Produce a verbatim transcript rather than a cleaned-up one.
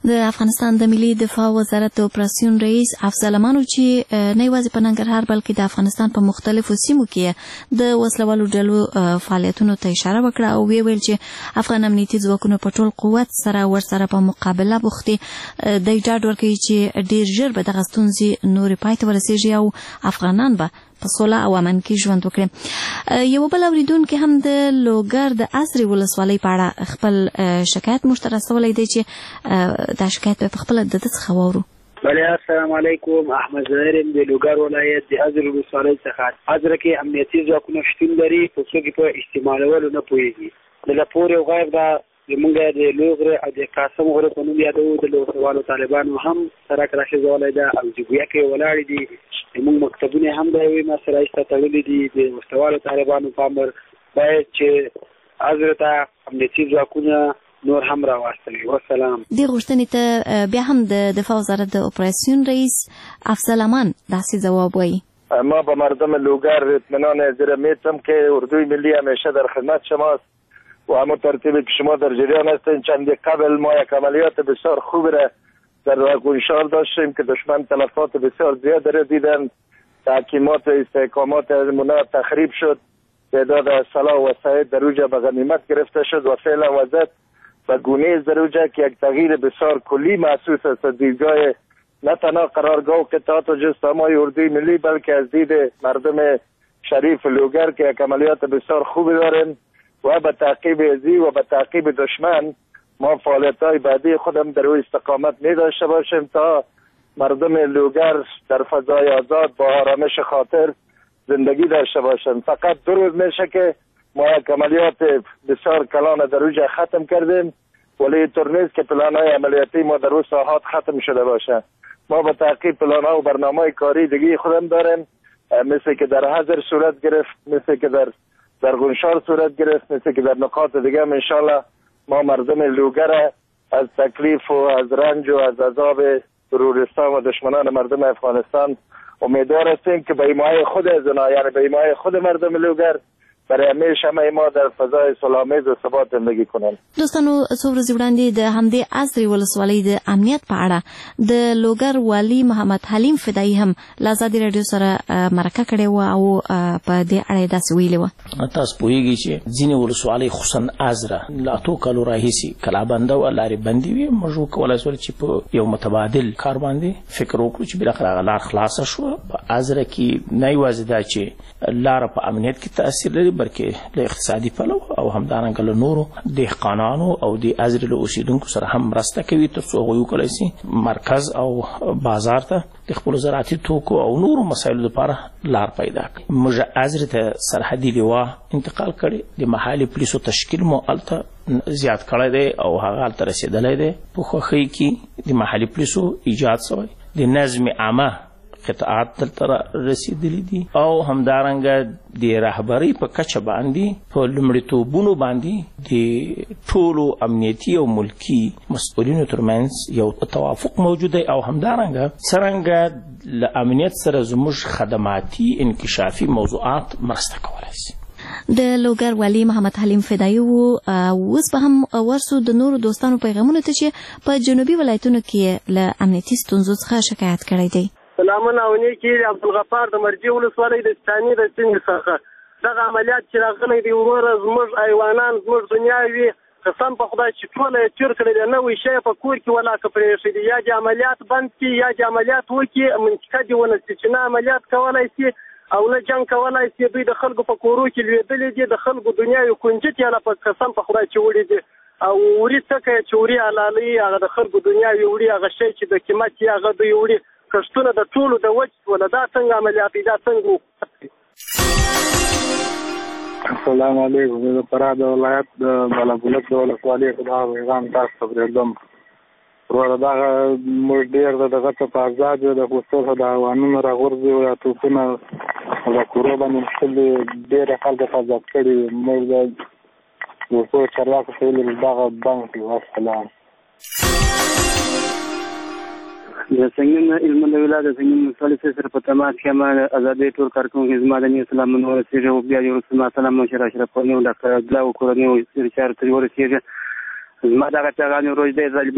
د افغانستان د ملي دفاع وزارت د اپراسیون رئیس افضل امان چې نه یوازې په ننګرهار بلکې د افغانستان په مختلفو سیمو کې د وسلوالو ډلو فعالیتونو ته اشاره وکړه او ویل چې افغان امنیتي ځواکونه په ټول قوت سره ورسره په مقابله بوخت دي. د ډاډ ورکوي چې ډیر ژر به دغه ستونزې نورې پای ته ورسیږي او افغانان به په سوله او امن کې ژوند وکړي. یو بل اوریدونکي هم د لوګر د عصري ولسوالۍ په اړه خپل شکایت موږ ته رسولی دی چې دا شکایت په خپله د ده څخه واورو. بله السلام علیکم، احمد ظاهر یم د لوګر ولایت د عصري ولسوالۍ څخه. عصر کې امنیتي ځواکونه شتون لري خو څوک یې په استعمالولو نه پوهېږي. د لپور یو غایب ده زمونږ د لوغره او د قاسم غره په نوم یادوو. د لوغروالو طالبانو هم سره راشدولی ده او جګویه کې ولاړې دي. زمونږ مکتبونه هم د یوې مسله ایسته تړلي دي. د وسلوالو طالبانو په امر باید چې عذر ته امنیتي ځواکونه نور هم راواستوي. والسلام. دې غوښتنې ته بیا هم د دفاع وزارت د اپراسیون رئیس افضل امان داسې ځواب وایي. ما به مردم لوگر اطمینان حاضر میتم که اردوی ملی همیشه در خدمت شماست و همون ترتیبی که شما در جریان هستین. چندی قبل ما یک عملیات بسیار خوب را در واگونشار داشتیم که دشمن تلفات بسیار زیاد را دیدن. تحکیمات استحکامات منا تخریب شد. تعداد سلاح و وسایل در اوجه به غنیمت گرفته شد و فعلا وضعیت به گونه است در اوجه که یک تغییر بسیار کلی محسوس است. دیدگاه نه تنها قرارگاه و قطعات و جسته‌های اردوی ملی بلکه از دید مردم شریف لوگر که یک عملیات بسیار خوبی دارن و به تعقیب ازی و به تعقیب دشمن ما فعالیت‌های بعدی خودم در او استقامت می داشته باشیم تا مردم لوگر در فضای آزاد با آرامش خاطر زندگی داشته باشند. فقط دو روز میشه که ما یک عملیات بسیار کلان در اوجه ختم کردیم ولی اینطور نیست که پلان‌های عملیاتی ما در او ساحات ختم شده باشه. ما به تعقیب پلان‌ها و برنامه‌های کاری دیگه خودم داریم، مثل که در حضر صورت گرفت، مثل که در در گونشار صورت گرفت، مثل که در نقاط دیگه هم انشالله ما مردم لوگر از تکلیف و از رنج و از عذاب تروریستان و دشمنان مردم افغانستان امیدوار هستیم که به ایمای خود از اونا، یعنی به ایمای خود مردم لوگر برای همیشه همه ما در فضای صلح‌آمیز و ثبات زندگی کنیم. دوستانو څو ورځې وړاندې د همدې عصري ولسوالۍ د امنیت په اړه د لوګر والي محمد حلیم فدایي هم له ازادي راډیو سره مرکه کړې وه او په دې اړه یې داسې ویلي وه. تاسو پوهېږئ چې ځینې ولسوالۍ خصوصا عذره له اتو کالو راهیسې کلابنده وه، لارې بندې وې. موږ وکولی شول چې په یو متبادل کار باندې فکر وکړو چې بالاخره هغه لار خلاصه شوه. په عذره کې نه یوازې دا چې لاره په امنیت کې تاثیر لري بلکې له اقتصادي پلوه او همدارنګه له نورو دهقانانو او د عذر له اوسیدونکو سره هم مرسته کوي تر څو هغوی وکولی شي مرکز او بازار ته د خپلو زراعتي توکو او نورو مسایلو لپاره لار پیدا کړي. موږ عذر ته سرحدي لوا انتقال کړی. د محلي پولیسو تشکیل مو هلته زیات کړی دی او هغه هلته رسېدلی دی. په خوښۍ کې د محلي پولیسو ایجاد شوی، د نظم عامه قطعات دلته رسیدلی دي او همدارنګه د رهبرۍ په کچه باندې په لومړیتوبونو باندې د ټولو امنیتي او ملکي مسؤلینو ترمنځ یو توافق موجود دی او همدارنګه څرنګه له امنیت سره زموږ خدماتي انکشافي موضوعات مرسته کولی شي. د لوګر والي محمد حلیم فدایي وو. اوس به هم ورسو د نورو دوستانو پیغامونو ته چې په جنوبي ولایتونو کې له امنیتي ستونزو څخه شکایت کړی دی. سلامونه او نیکي عبدالغفار د مرجې ولسوالۍ د ستاني د سیمې څخه. دغه عملیات چې راغلی دی وروره زموږ حیوانان زموږ دنیاوي قسم په خدای چې ټوله یې تیر کړی دی، نوی شی په کور کې ولاکه پرېښی دی. یا دې عملیات بند کړي یا دې عملیات وکړي، منطقه دې ونه شي چې نه عملیات کولی شي او نه جنګ کولی شي. دوی د خلکو په کورو کې لوېدلي دي، د خلکو دنیاوي کنجت یې په قسم په خدای چې وړي دي او وړي څه کوي چې وړي حلالوي هغه د خلکو دنیاوي وړي، هغه شی چې د قیمت یې هغه دوی وړي. کښتونه د ټولو د وچ ولا دا څنګه عملیات دي، دا څنګه وکړي. السلام علیکم. زه د فراه د ولایت د بالابلک د ولسوالۍ څخه دا پیغام تاسو ته پرېږدم. وروره دغه موږ ډېر د دغه څه په ازاد یو، د خصوصا د حیوانونو راغورځي او یا توپونه د کورو باندې مشکلې ډېرې خلکو ته ازاد کړي. موږ د دوستو چارواکو ته ویلي دغه بند کړي. والسلام. د سنګین علم د ولایت د سنګین ولسوالۍ سره په تماس کې ما ازادي ټول کارکونکو زما د نیو سلامونه ورسېږي او بیا یو رسول سلام مشر اشرف پرنیو ډاکټر عبدالله کورنیو سره چار تری ورسېږي. زما دغه چاغانو روز دی